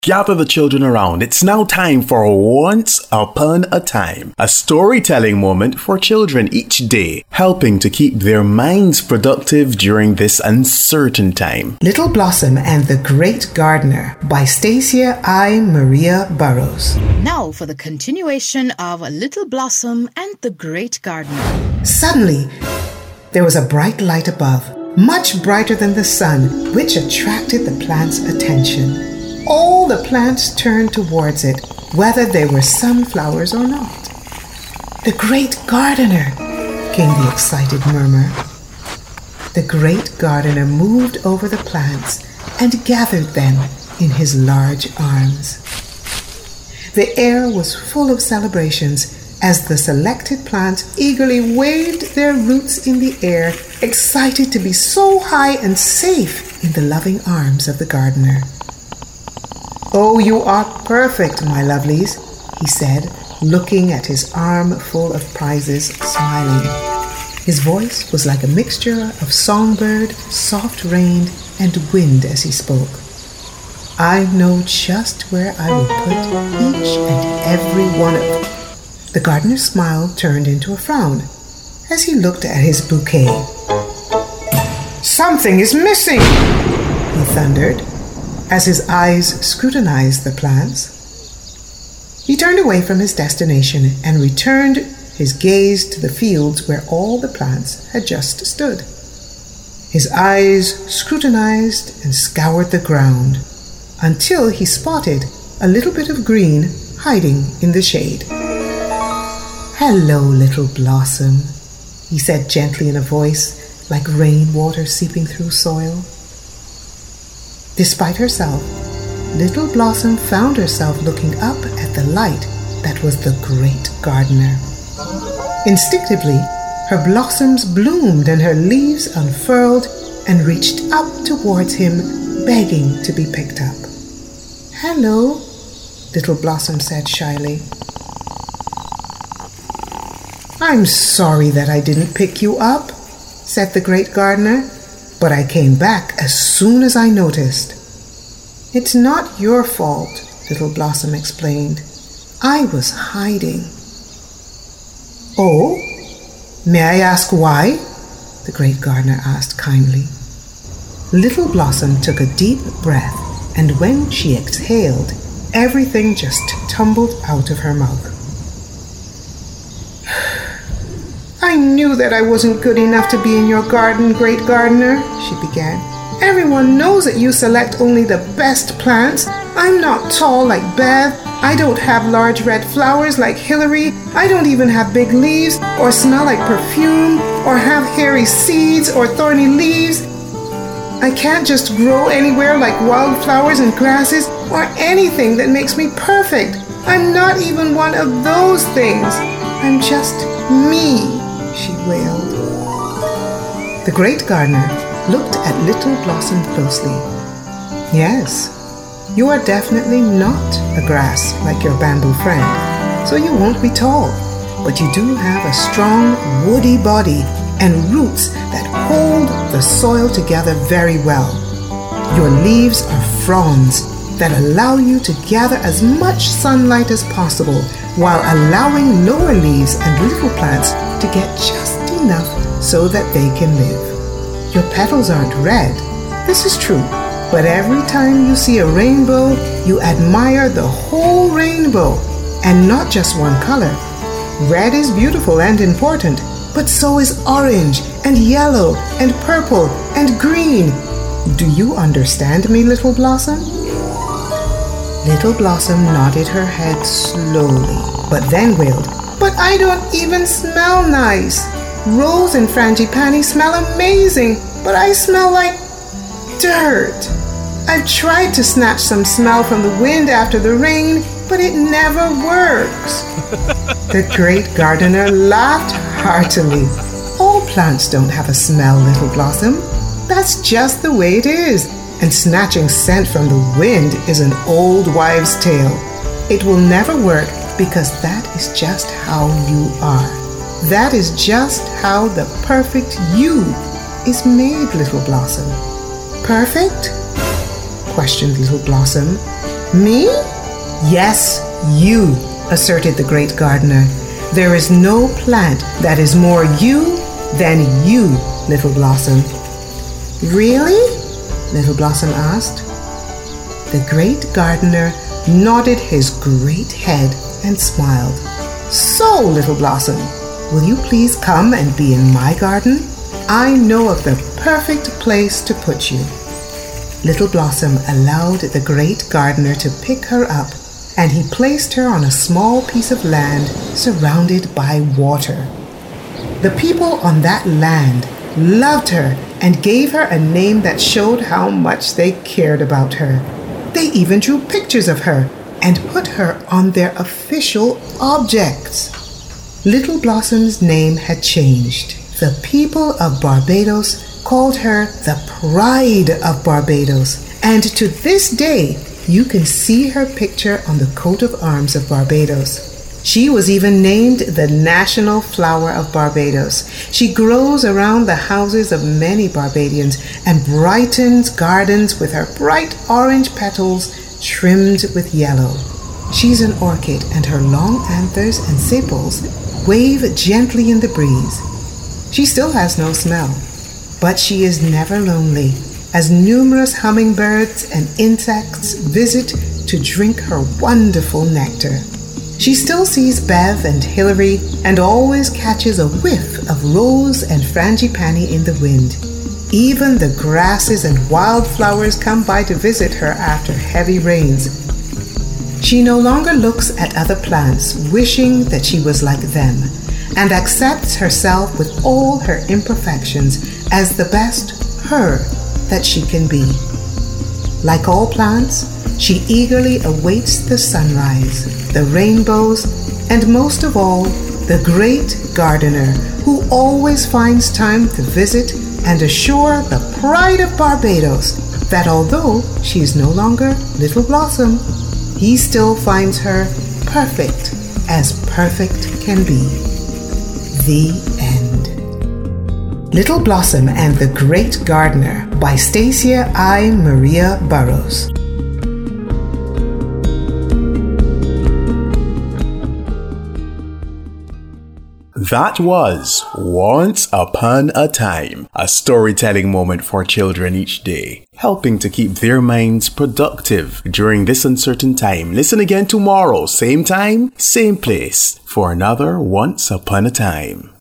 Gather the children around. It's now time for Once Upon a Time, a storytelling moment for children each day, helping to keep their minds productive during this uncertain time. Little Blossom and the Great Gardener by Stacia I. Maria Burrows. Now for the continuation of Little Blossom and the Great Gardener. Suddenly, there was a bright light above, much brighter than the sun, which attracted the plant's attention. All the plants turned towards it, whether they were sunflowers or not. "The Great Gardener!" came the excited murmur. The Great Gardener moved over the plants and gathered them in his large arms. The air was full of celebrations as the selected plants eagerly waved their roots in the air, excited to be so high and safe in the loving arms of the gardener. "Oh, you are perfect, my lovelies," he said, looking at his arm full of prizes, smiling. His voice was like a mixture of songbird, soft rain, and wind as he spoke. "I know just where I will put each and every one of them." The gardener's smile turned into a frown as he looked at his bouquet. "Something is missing," he thundered, as his eyes scrutinized the plants. He turned away from his destination and returned his gaze to the fields where all the plants had just stood. His eyes scrutinized and scoured the ground until he spotted a little bit of green hiding in the shade. "Hello, Little Blossom," he said gently in a voice like rainwater seeping through soil. Despite herself, Little Blossom found herself looking up at the light that was the Great Gardener. Instinctively, her blossoms bloomed and her leaves unfurled and reached up towards him, begging to be picked up. "Hello," Little Blossom said shyly. "I'm sorry that I didn't pick you up," said the Great Gardener, "but I came back as soon as I noticed." "It's not your fault," Little Blossom explained. "I was hiding." "Oh? May I ask why?" the Great Gardener asked kindly. Little Blossom took a deep breath, and when she exhaled, everything just tumbled out of her mouth. "I knew that I wasn't good enough to be in your garden, Great Gardener," she began. "Everyone knows that you select only the best plants. I'm not tall like Bev. I don't have large red flowers like Hillary. I don't even have big leaves or smell like perfume or have hairy seeds or thorny leaves. I can't just grow anywhere like wildflowers and grasses or anything that makes me perfect. I'm not even one of those things. I'm just me," she wailed. The Great Gardener looked at Little Blossom closely. "Yes, you are definitely not a grass like your bamboo friend, so you won't be tall, but you do have a strong, woody body and roots that hold the soil together very well. Your leaves are fronds that allow you to gather as much sunlight as possible while allowing lower leaves and little plants to get just enough so that they can live. Your petals aren't red, this is true, but every time you see a rainbow, you admire the whole rainbow and not just one color. Red is beautiful and important, but so is orange and yellow and purple and green. Do you understand me, Little Blossom?" Little Blossom nodded her head slowly, but then wailed, "But I don't even smell nice. Rose and frangipani smell amazing, but I smell like dirt. I've tried to snatch some smell from the wind after the rain, but it never works." The Great Gardener laughed heartily. "All plants don't have a smell, Little Blossom. That's just the way it is, and snatching scent from the wind is an old wives' tale. It will never work because that is just how you are. That is just how the perfect you is made, Little Blossom." "Perfect?" questioned Little Blossom, Me? Yes, you, asserted the great gardener. There is no plant that is more you than you, Little Blossom. Really? Little Blossom asked. The great gardener nodded his great head and smiled. So, Little Blossom, will you please come and be in my garden? I know of the perfect place to put you. Little Blossom allowed the great gardener to pick her up, and he placed her on a small piece of land surrounded by water. The people on that land loved her and gave her a name that showed how much they cared about her. They even drew pictures of her and put her on their official objects. Little Blossom's name had changed. The people of Barbados called her the Pride of Barbados, and to this day, you can see her picture on the coat of arms of Barbados. She was even named the National Flower of Barbados. She grows around the houses of many Barbadians and brightens gardens with her bright orange petals trimmed with yellow. She's an orchid, and her long anthers and sepals wave gently in the breeze. She still has no smell, but she is never lonely, as numerous hummingbirds and insects visit to drink her wonderful nectar. She still sees Bev and Hilary and always catches a whiff of rose and frangipani in the wind. Even the grasses and wildflowers come by to visit her after heavy rains. She no longer looks at other plants wishing that she was like them, and accepts herself with all her imperfections as the best her that she can be. Like all plants, she eagerly awaits the sunrise, the rainbows, and most of all, the great gardener who always finds time to visit and assure the Pride of Barbados that although she is no longer Little Blossom, he still finds her perfect as perfect can be. The end. Little Blossom and the Great Gardener by Stacia I. Maria Burrows. That was Once Upon a Time, a storytelling moment for children each day, helping to keep their minds productive during this uncertain time. Listen again tomorrow, same time, same place, for another Once Upon a Time.